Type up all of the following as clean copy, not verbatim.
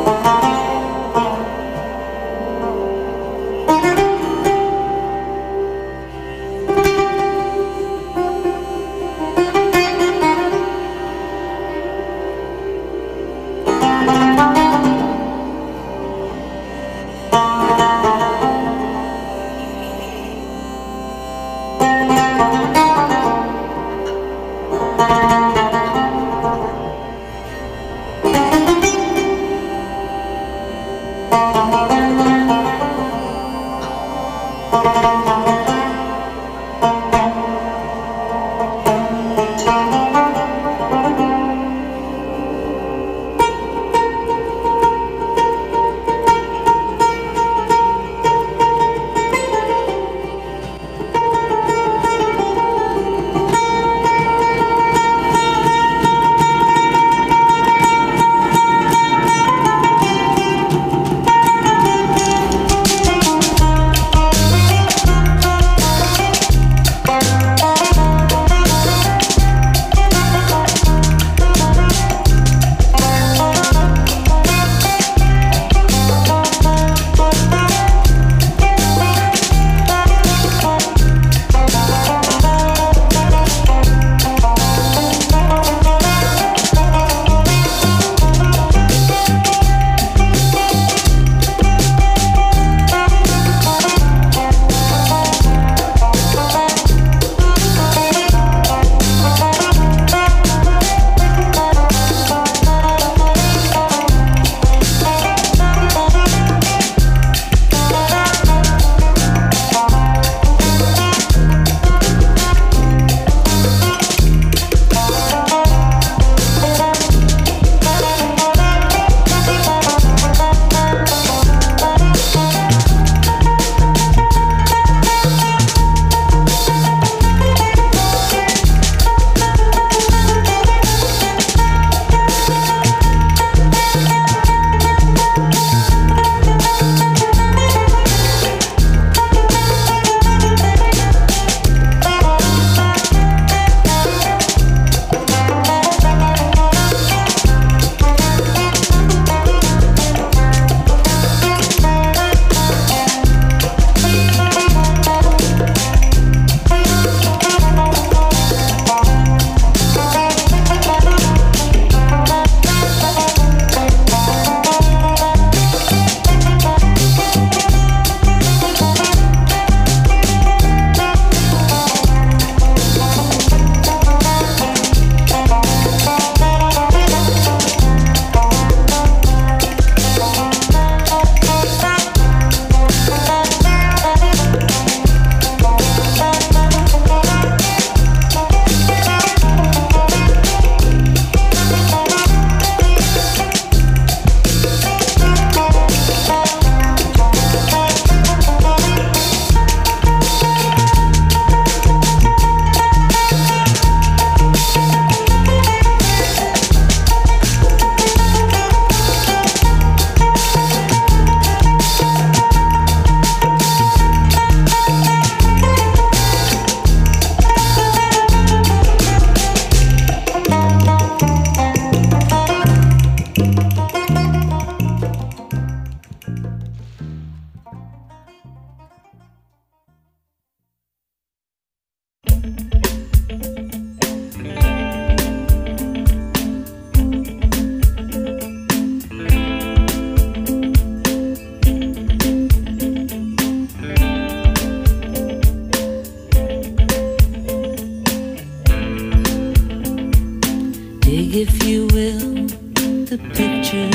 if you will, the picture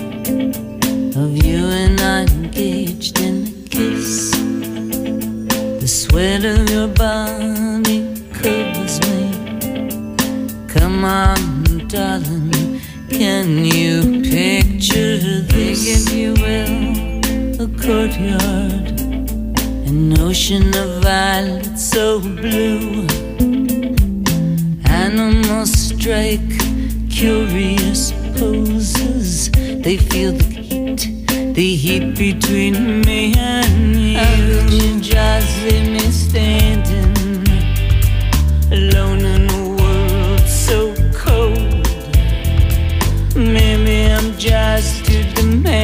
of you and I engaged in a kiss. The sweat of your body covers me. Come on, darling, can you picture this? If you will, a courtyard, an ocean of violets so blue. Animals strike curious poses. They feel the heat between me and you. How could you just leave me standing alone in a world so cold? Maybe I'm just too demanding.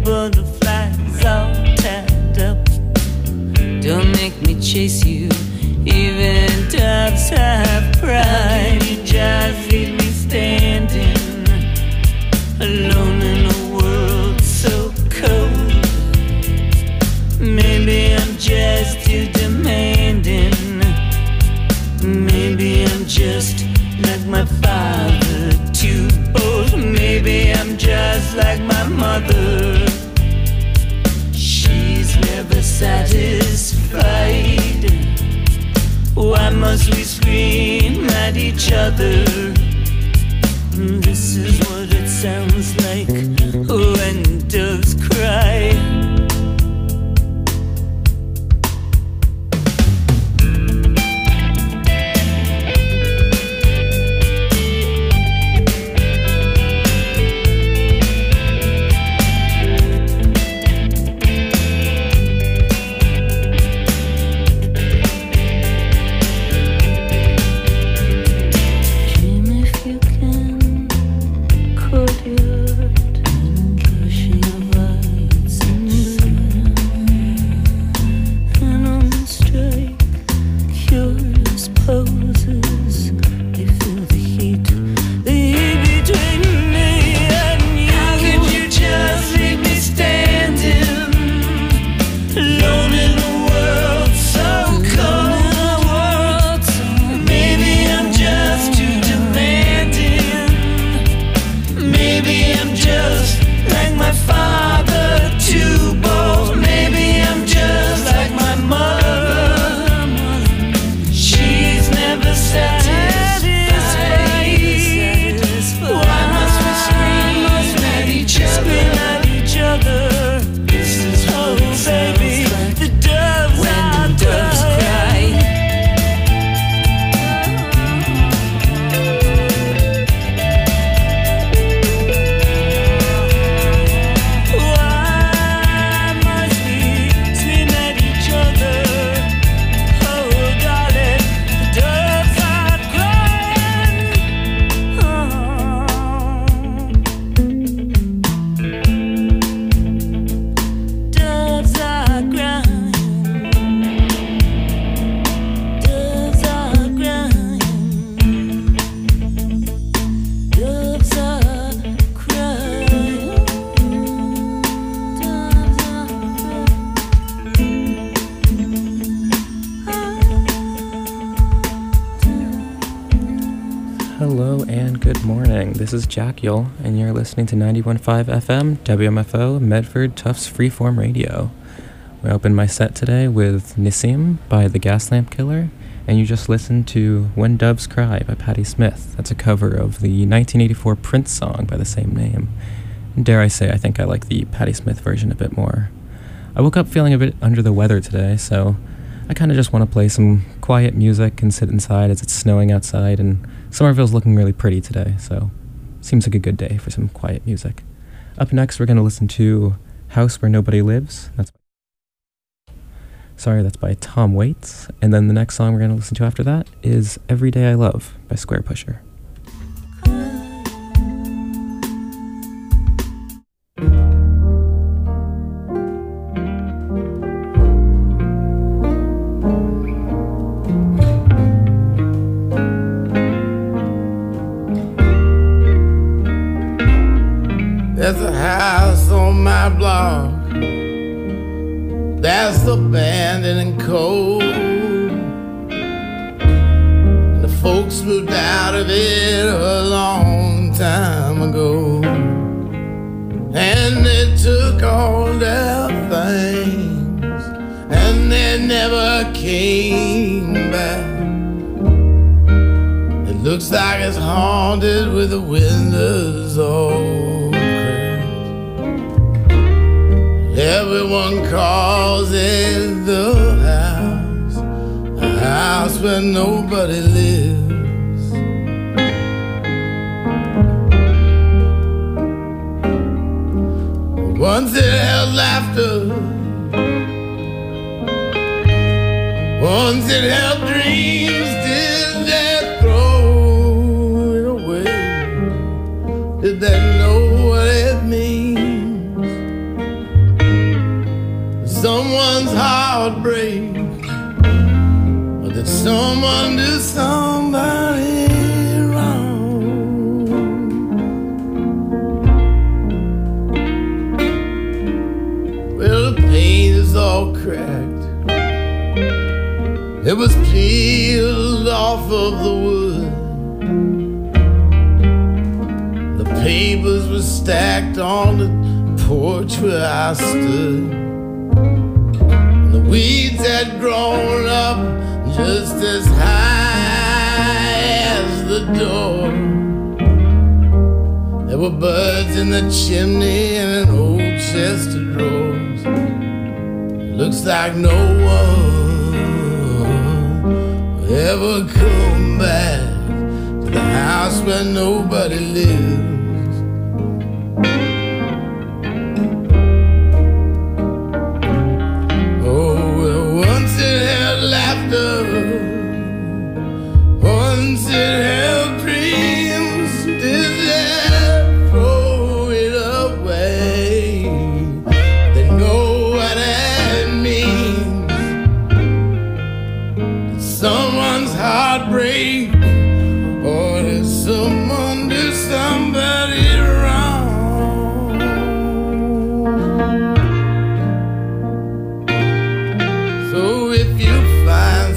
butterflies all tied up. Don't make me chase you, even doves have pride. How can you just leave me standing alone in a world so cold? Maybe I'm just too demanding. Maybe I'm just like my father, too bold. Maybe I'm just like my mother. She's never satisfied. Why must we scream at each other? This is what it sounds like when doves cry. This is Jack Yule, and you're listening to 91.5 FM, WMFO, Medford Tufts Freeform Radio. We opened my set today with Nissim by The Gaslamp Killer, and you just listened to When Doves Cry by Patti Smith. That's a cover of the 1984 Prince song by the same name. And dare I say, I think I like the Patti Smith version a bit more. I woke up feeling a bit under the weather today, so I kind of just want to play some quiet music and sit inside as it's snowing outside, and Somerville's looking really pretty today, so seems like a good day for some quiet music. Up next, we're going to listen to House Where Nobody Lives. That's by Tom Waits. And then the next song we're going to listen to after that is Every Day I Love by Square Pusher. There's a house on my block that's abandoned and cold, and the folks moved out of it a long time ago, and they took all their things and they never came back. It looks like it's haunted with the windows all everyone calls it the house, a house where nobody lives. Once it held laughter, once it held dreams, did they throw it away? Did they know what it means? heartbreak, or did someone do somebody wrong? Well, the paint is all cracked, it was peeled off of the wood. The papers were stacked on the porch where I stood. The weeds had grown up just as high as the door. There were birds in the chimney and an old chest of drawers. It looks like no one will ever come back to the house where nobody lives. Once it held dreams, did they throw it away? They know what it means. Did someone's heart break, or did someone do somebody wrong? So if you find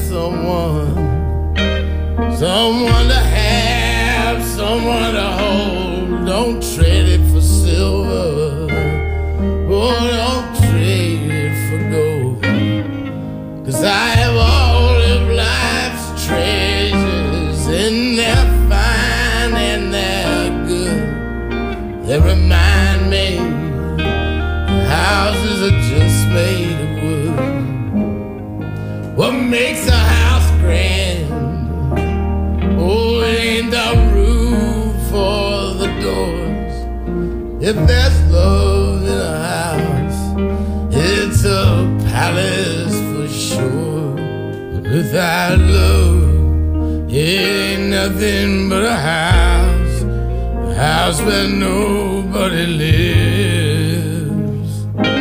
someone to have, someone to hold, don't trade it for silver, oh, don't trade it for gold. 'Cause I have all of life's treasures, and they're fine and they're good. They remind me houses are just made of wood. What makes a house grand? Oh, it ain't the roof or the doors. If there's love in a house, it's a palace for sure. But without love, it ain't nothing but a house where nobody lives.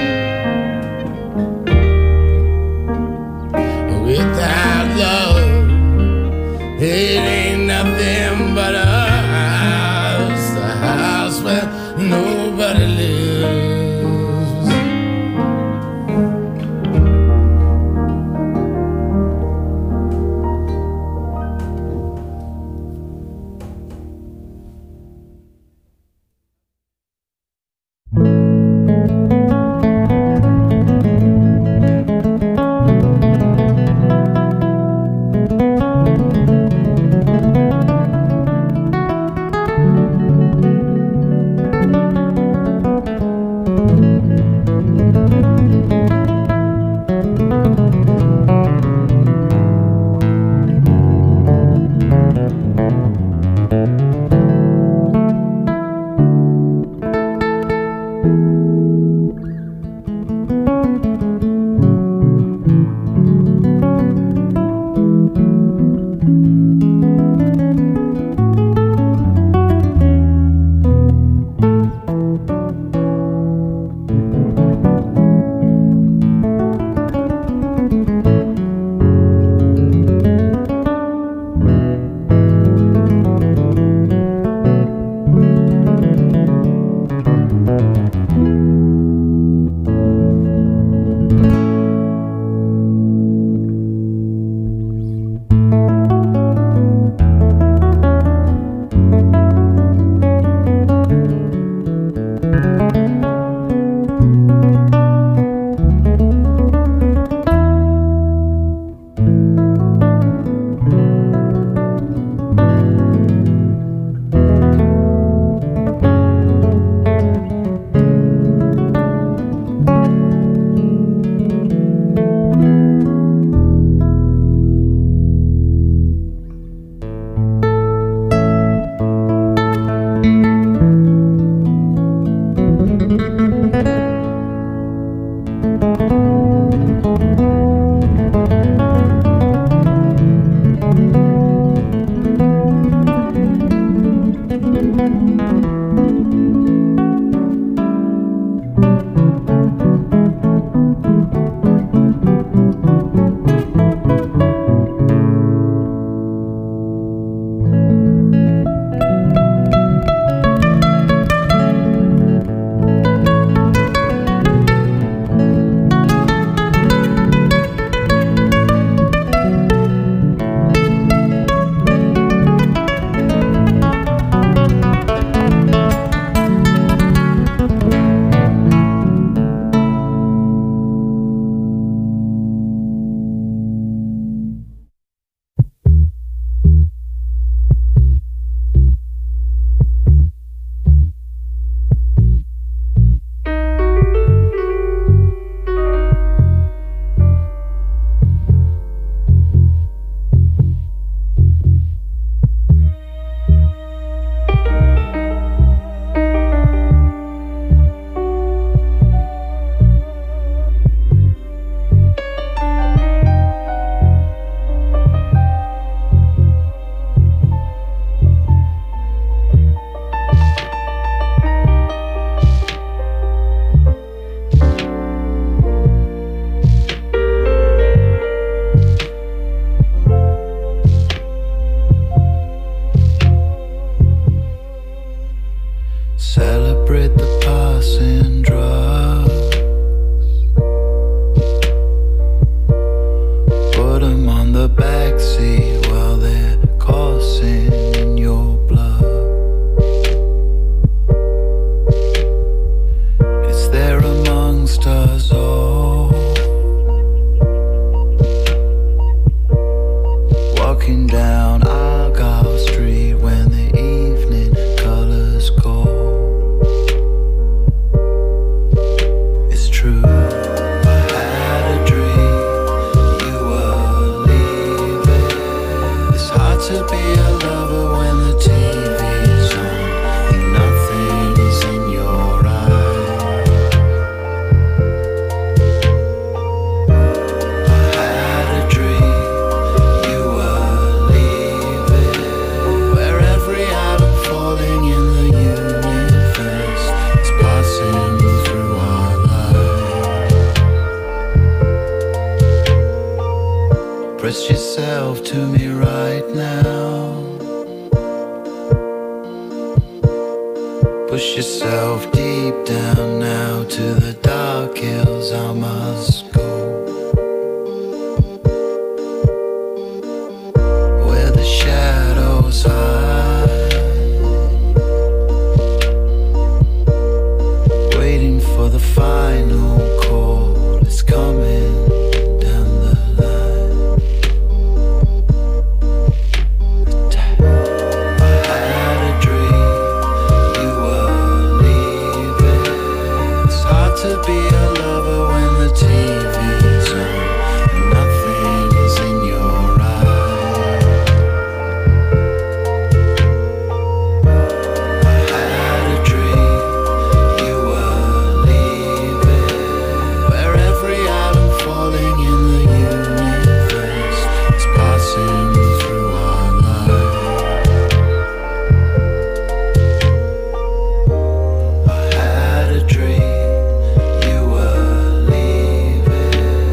Without love, it ain't nothing but a house where nobody lives. Press yourself to me right now. Push yourself deep down now to the dark hills I must go, where the shadows hide, waiting for the final call. It's coming down the line. I had a dream you were leaving. It's hard to be a lover when the TV's on and nothing is in your eyes. I had a dream you were leaving, where every atom falling in the universe is passing through our lives. I had a dream you were leaving.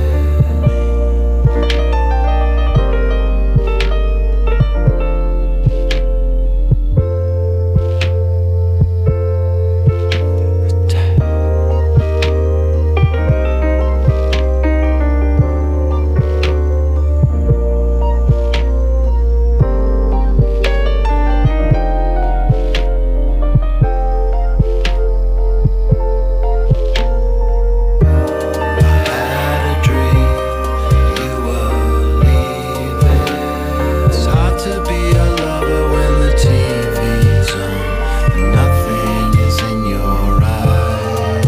Had a dream you were leaving. It's hard to be a lover when the TV's on and nothing is in your eyes.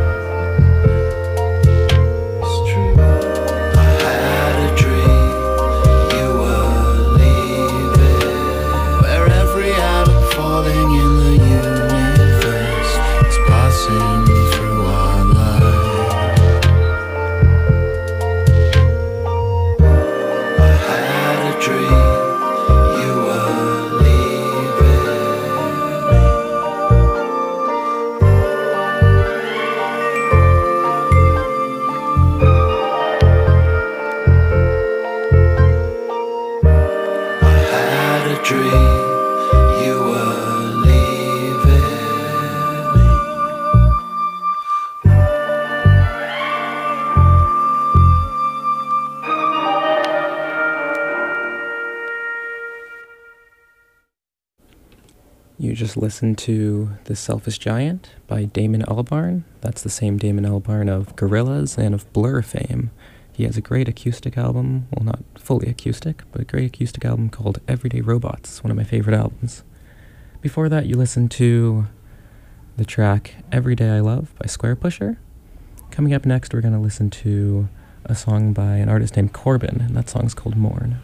It's true. I had a dream you were leaving, where every atom falling in the universe is passing through our lives. I had a dream you were leaving. I had a dream you were leaving. You just listened to The Selfish Giant by Damon Albarn. That's the same Damon Albarn of Gorillaz and of Blur fame. He has a great acoustic album, well, not fully acoustic, but a great acoustic album called Everyday Robots. It's one of my favorite albums. Before that, you listened to the track Every Day I Love by Squarepusher. Coming up next, we're going to listen to a song by an artist named Corbin, and that song's called Mourn.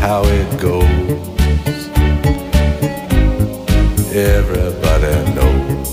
how it goes. Everybody knows.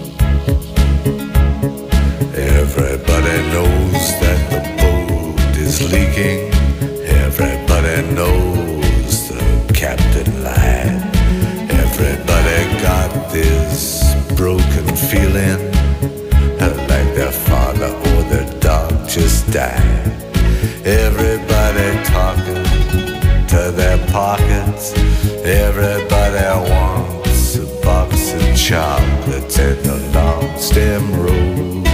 Everybody knows that the boat is leaking. Everybody knows the captain lied. Everybody got this broken feeling like their father or their dog just died. Everybody talking to their pockets. Everybody wants a box of chocolates and a long stem rose.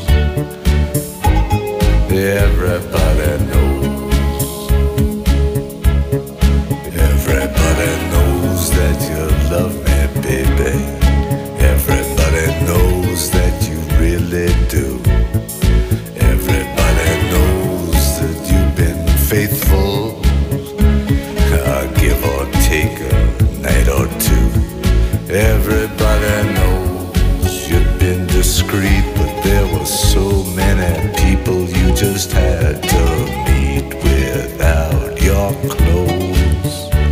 Everybody knows. Everybody knows that you love me, baby. Everybody knows that you really do. Everybody knows that you've been faithful, give or take a night or two. Everybody knows you've been discreet, but there were so many people you just had to meet without your clothes.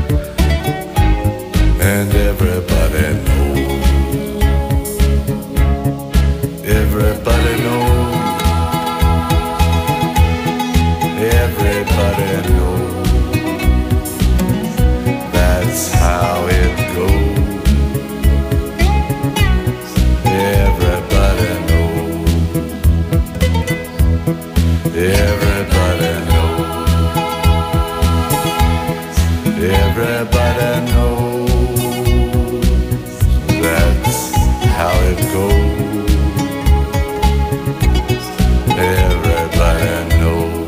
And everybody knows. Everybody knows. Everybody knows. That's how it goes. Everybody knows. Everybody knows. Everybody knows. That's how it goes. Everybody knows.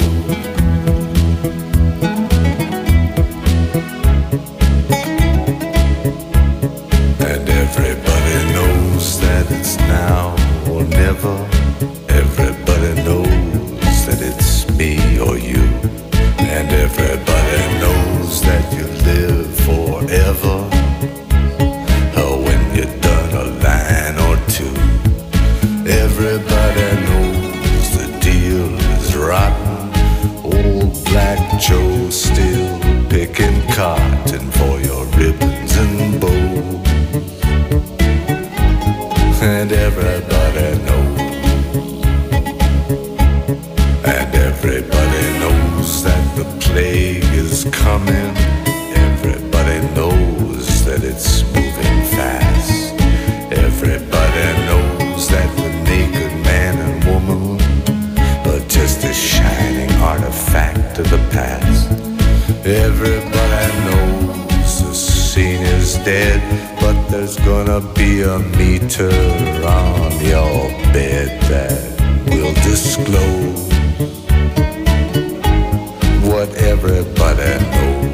And everybody knows that it's now or never. Everybody knows that it's me or you. And everybody knows that you live forever. When you're done a line or two. Everybody knows the deal is rotten. Old Black Joe still picking cotton for your ribbons and bows. And everybody knows. And everybody knows that the plague is coming. Everybody knows that it's moving fast. Everybody knows that the naked man and woman are just a shining artifact of the past. Everybody knows the scene is dead, but there's gonna be a meter on your bed that will disclose what everybody knows.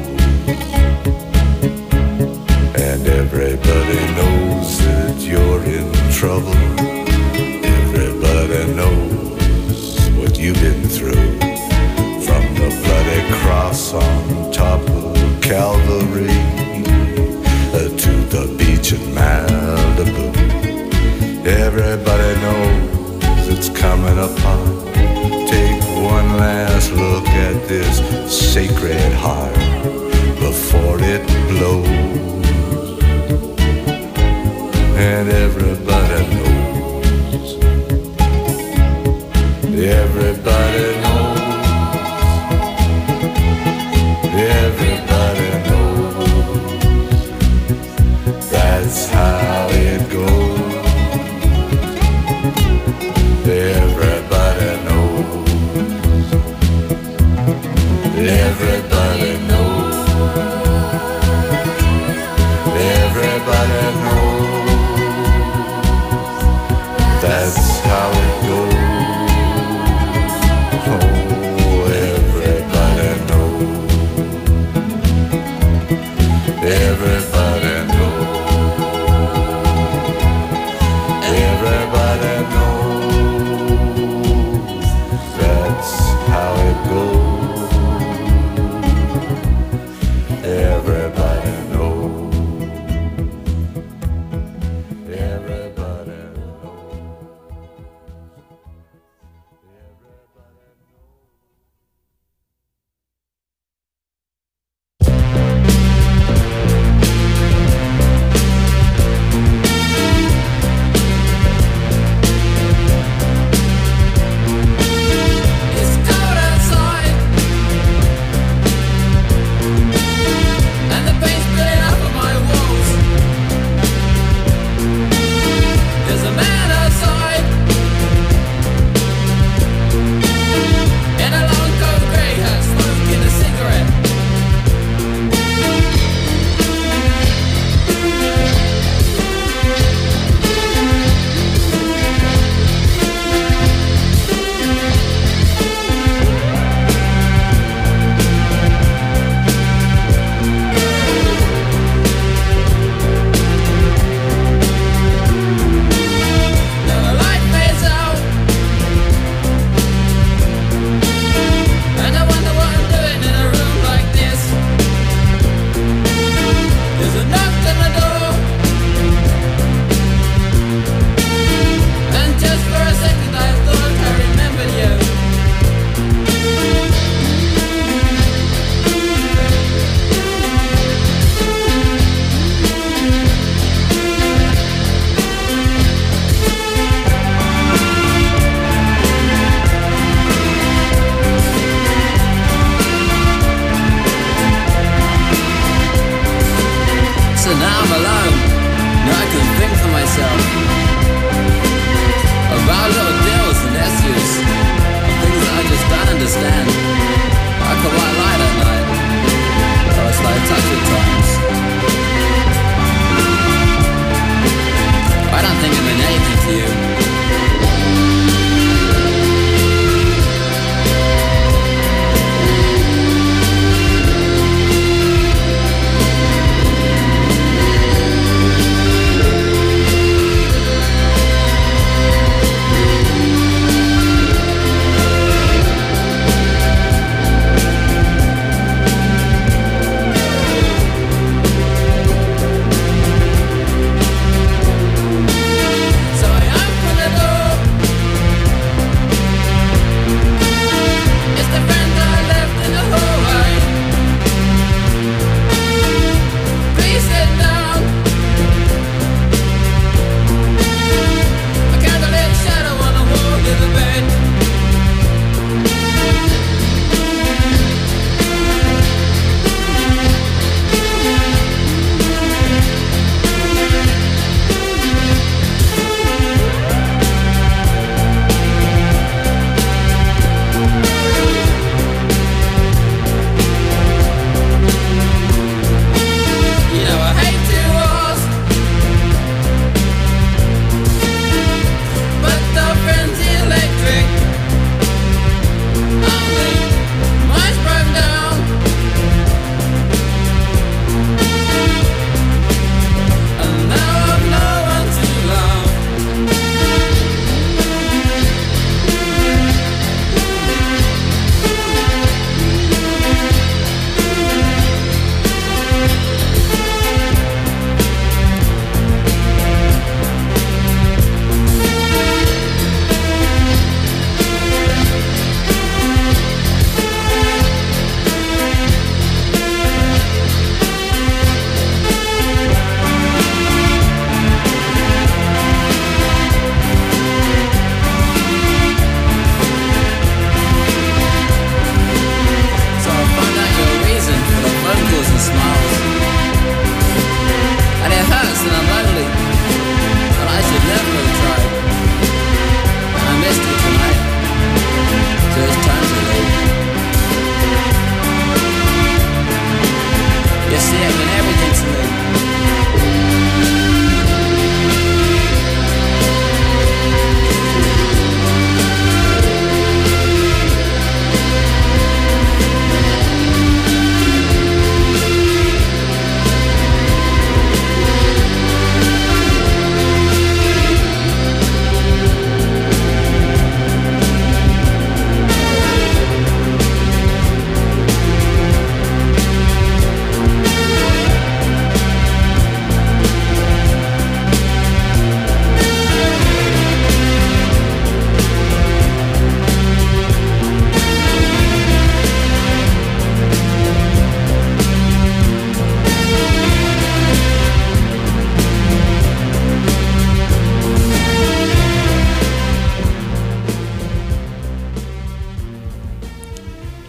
And everybody knows that you're in trouble. Everybody knows what you've been through. From the bloody cross on top of Calvary to the beach in Malibu. Everybody knows it's coming upon. Take one last look at this sacred heart before it blows. And everybody knows. Everybody knows. Everybody knows. That's how it goes. Everybody knows. Everybody knows. Everybody knows. That's how it goes. Oh, everybody knows. Everybody knows. Everybody knows. That's how it goes.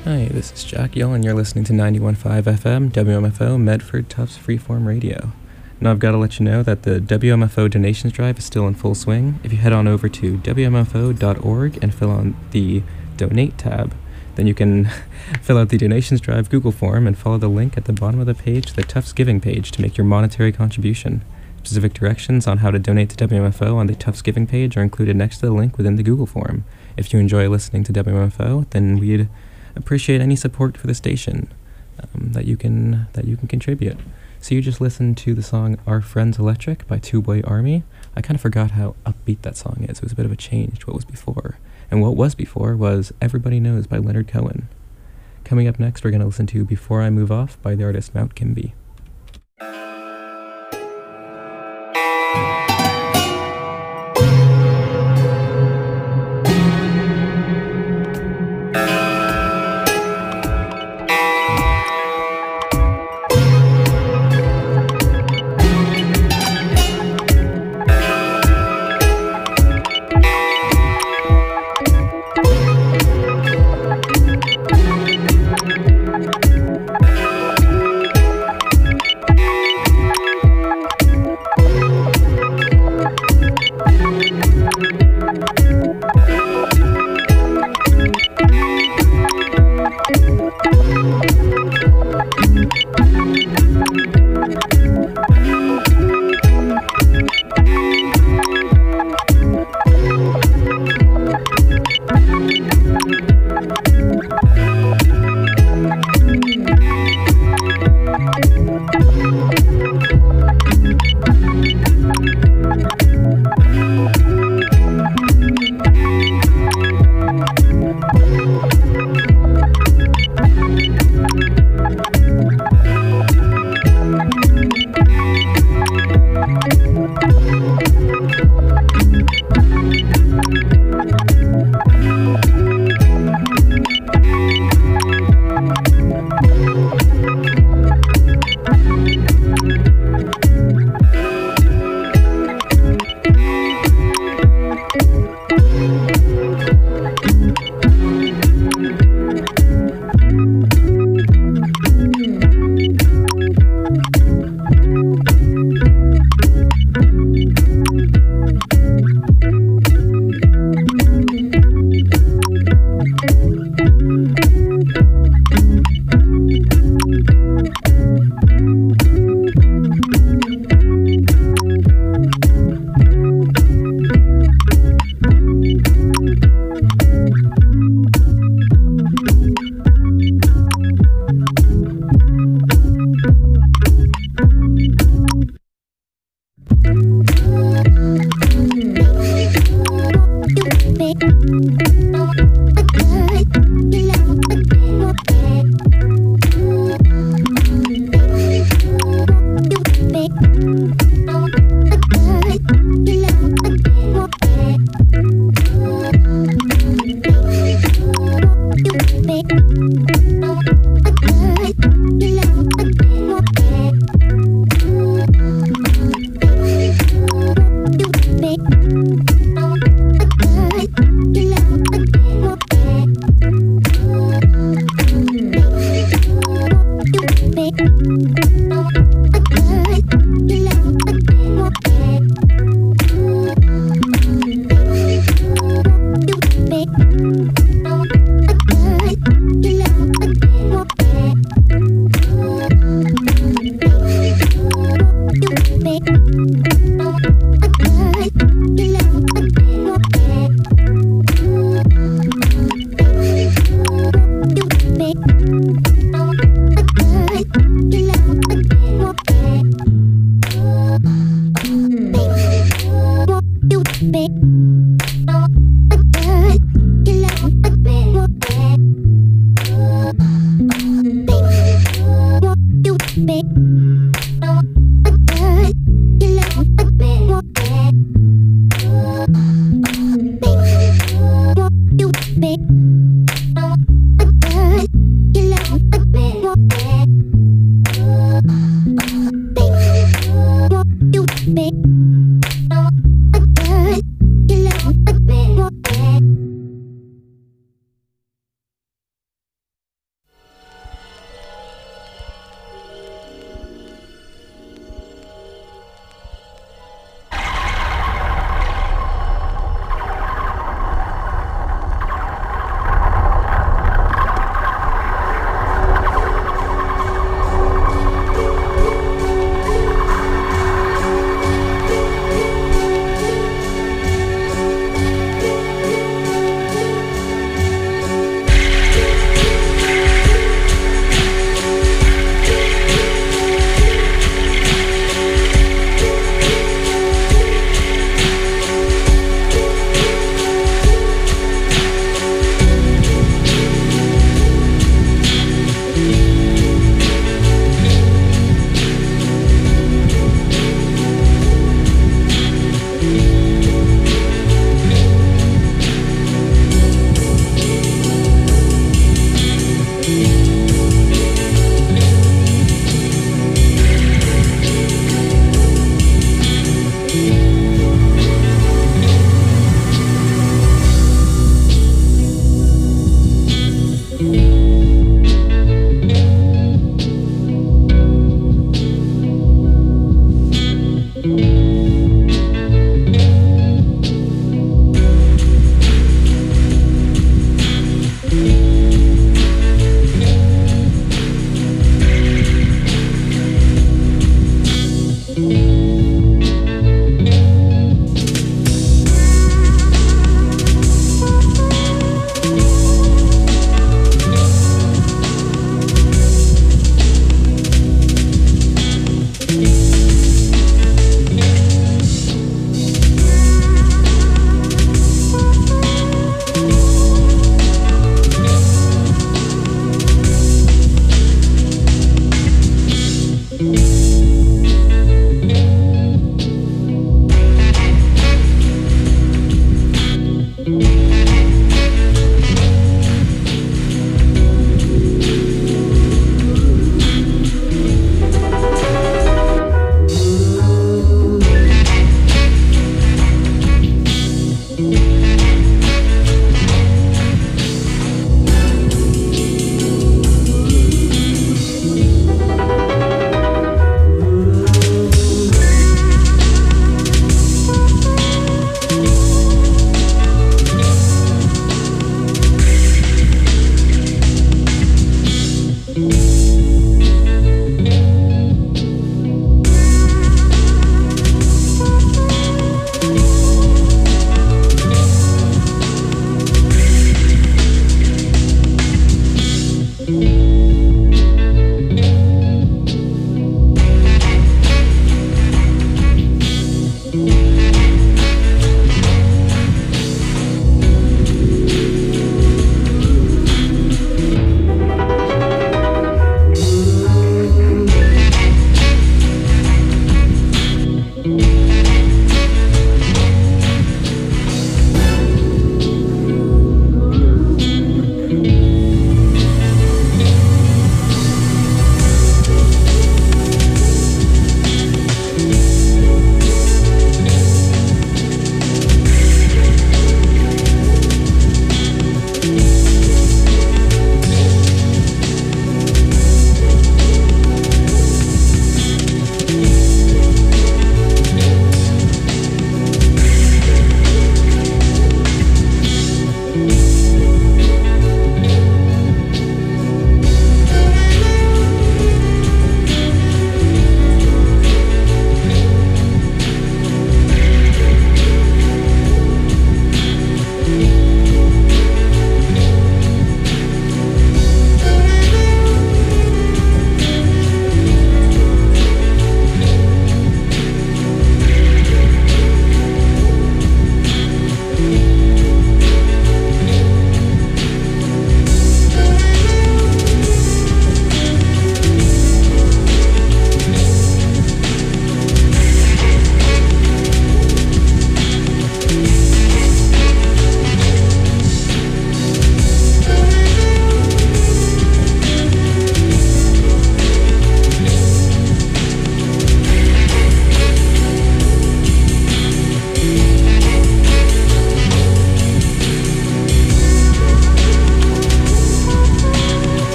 Hi, this is Jack Gill, and you're listening to 91.5 FM, WMFO, Medford Tufts Freeform Radio. Now I've got to let you know that the WMFO donations drive is still in full swing. If you head on over to WMFO.org and fill out the Donate tab, then you can fill out the donations drive Google form and follow the link at the bottom of the page, the Tufts Giving page, to make your monetary contribution. Specific directions on how to donate to WMFO on the Tufts Giving page are included next to the link within the Google form. If you enjoy listening to WMFO, then we'd appreciate any support for the station that you can contribute. So you just listened to the song Our Friends Electric by Two Boy Army. I kind of forgot how upbeat that song is. It was a bit of a change to what was before. And what was before was Everybody Knows by Leonard Cohen. Coming up next, we're going to listen to Before I Move Off by the artist Mount Kimby.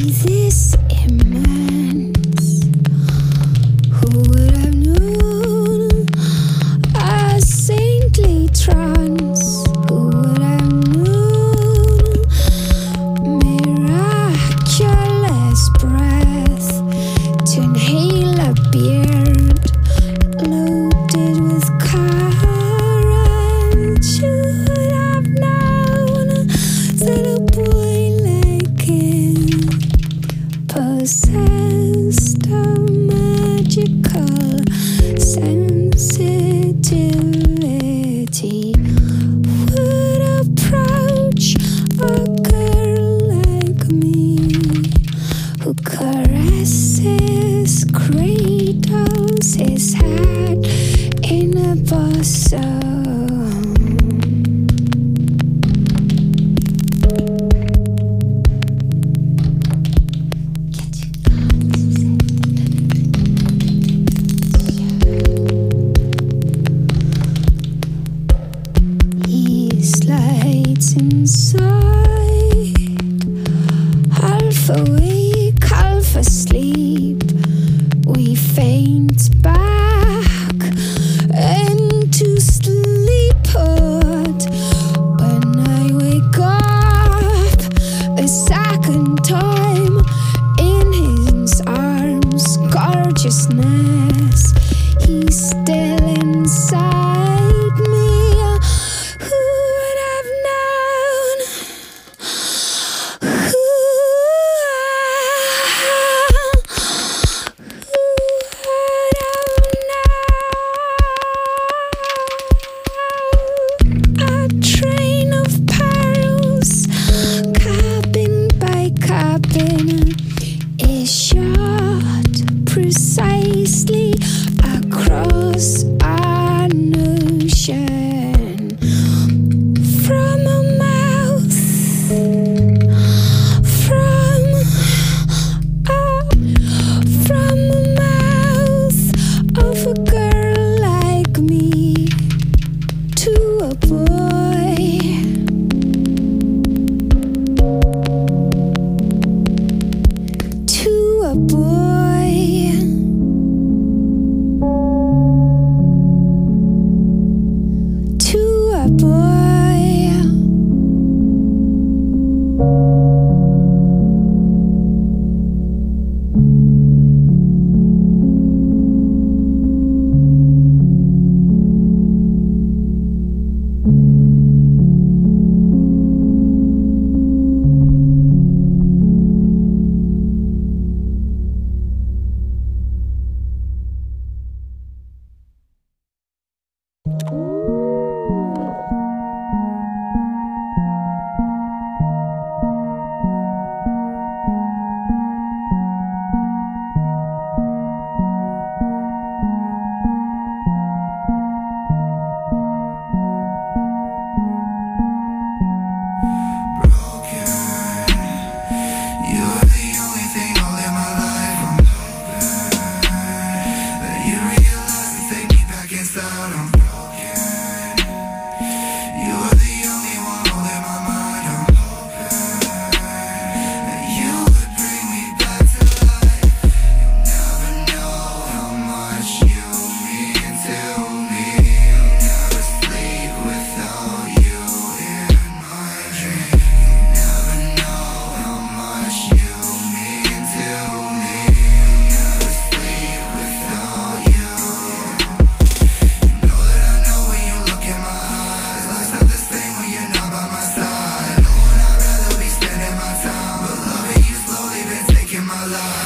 this immense. Who would have known a saintly trance? Who would have known miraculous breath to inhale a beard loaded with courage? Who would have known that a boy like him possessed a magical sensitivity? Would approach a girl like me who caresses, cradles his head in a bosom. He slides inside, half awake, half asleep. We faint back into sleephood. When I wake up a second time in his arms, gorgeousness, he's still inside me. Who would have known? Who would have known? A train of perils, cabin by cabin, is shot precisely across an ocean from a mouth, from a mouth of a girl like me to a boy, to a boy, to a boy. You're the only thing holding my life. I'm hoping that you realize and take me back inside. I'm broken. You're the only one holding my mind. I'm hoping that you would bring me back to life. You'll never know how much you mean to me. I'll never sleep without you in my dreams. You'll never know how much you mean to me. I'll never sleep without you. You know that I know when you look in my eyes. Life's not the same when you're not by my side. Knowing I'd rather be spending my time, but loving you slowly been taking my life.